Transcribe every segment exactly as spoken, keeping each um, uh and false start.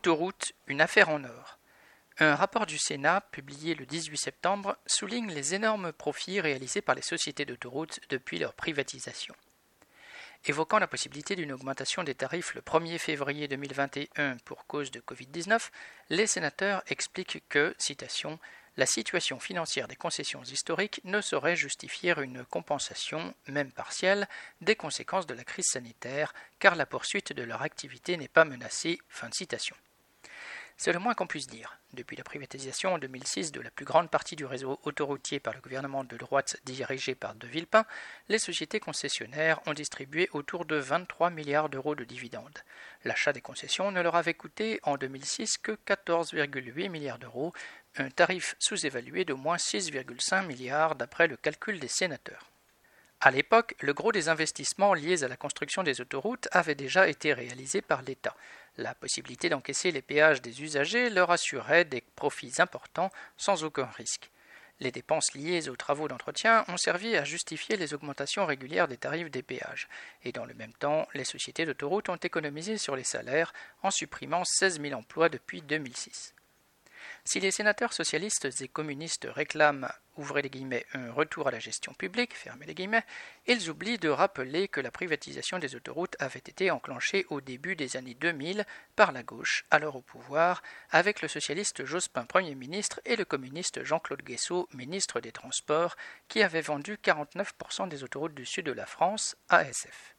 Autoroute, une affaire en or. Un rapport du Sénat, publié le dix-huit septembre, souligne les énormes profits réalisés par les sociétés d'autoroutes depuis leur privatisation. Évoquant la possibilité d'une augmentation des tarifs le premier février deux mille vingt et un pour cause de covid dix-neuf, les sénateurs expliquent que, citation, « la situation financière des concessions historiques ne saurait justifier une compensation, même partielle, des conséquences de la crise sanitaire, car la poursuite de leur activité n'est pas menacée. » Fin de citation. C'est le moins qu'on puisse dire. Depuis la privatisation en deux mille six de la plus grande partie du réseau autoroutier par le gouvernement de droite dirigé par De Villepin, les sociétés concessionnaires ont distribué autour de vingt-trois milliards d'euros de dividendes. L'achat des concessions ne leur avait coûté en deux mille six que quatorze virgule huit milliards d'euros, un tarif sous-évalué d'au moins six virgule cinq milliards d'après le calcul des sénateurs. À l'époque, le gros des investissements liés à la construction des autoroutes avait déjà été réalisé par l'État. La possibilité d'encaisser les péages des usagers leur assurait des profits importants sans aucun risque. Les dépenses liées aux travaux d'entretien ont servi à justifier les augmentations régulières des tarifs des péages. Et dans le même temps, les sociétés d'autoroutes ont économisé sur les salaires en supprimant seize mille emplois depuis deux mille six. Si les sénateurs socialistes et communistes réclament, ouvrez les guillemets, un retour à la gestion publique, fermez les guillemets, ils oublient de rappeler que la privatisation des autoroutes avait été enclenchée au début des années deux mille par la gauche, alors au pouvoir, avec le socialiste Jospin Premier ministre et le communiste Jean-Claude Guesseau, ministre des Transports, qui avait vendu quarante-neuf pour cent des autoroutes du sud de la France à A S F.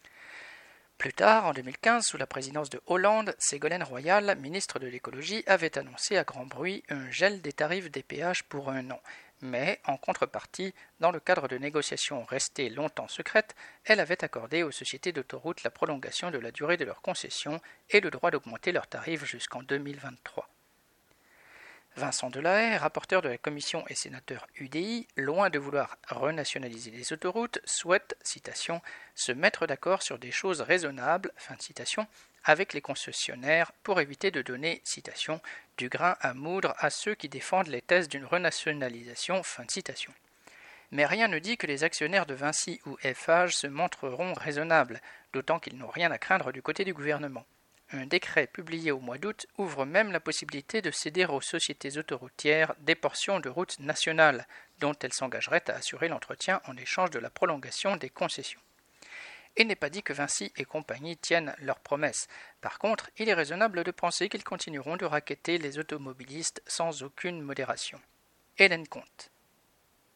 Plus tard, en deux mille quinze, sous la présidence de Hollande, Ségolène Royal, ministre de l'écologie, avait annoncé à grand bruit un gel des tarifs des péages pour un an. Mais, en contrepartie, dans le cadre de négociations restées longtemps secrètes, elle avait accordé aux sociétés d'autoroutes la prolongation de la durée de leur concession et le droit d'augmenter leurs tarifs jusqu'en deux mille vingt-trois. Vincent Delahaye, rapporteur de la commission et sénateur U D I, loin de vouloir renationaliser les autoroutes, souhaite, citation, « se mettre d'accord sur des choses raisonnables », fin de citation, avec les concessionnaires pour éviter de donner, citation, « du grain à moudre à ceux qui défendent les thèses d'une renationalisation », fin de citation. Mais rien ne dit que les actionnaires de Vinci ou Eiffage se montreront raisonnables, d'autant qu'ils n'ont rien à craindre du côté du gouvernement. Un décret publié au mois d'août ouvre même la possibilité de céder aux sociétés autoroutières des portions de routes nationales, dont elles s'engageraient à assurer l'entretien en échange de la prolongation des concessions. Il n'est pas dit que Vinci et compagnie tiennent leurs promesses. Par contre, il est raisonnable de penser qu'ils continueront de racketter les automobilistes sans aucune modération. Hélène Comte.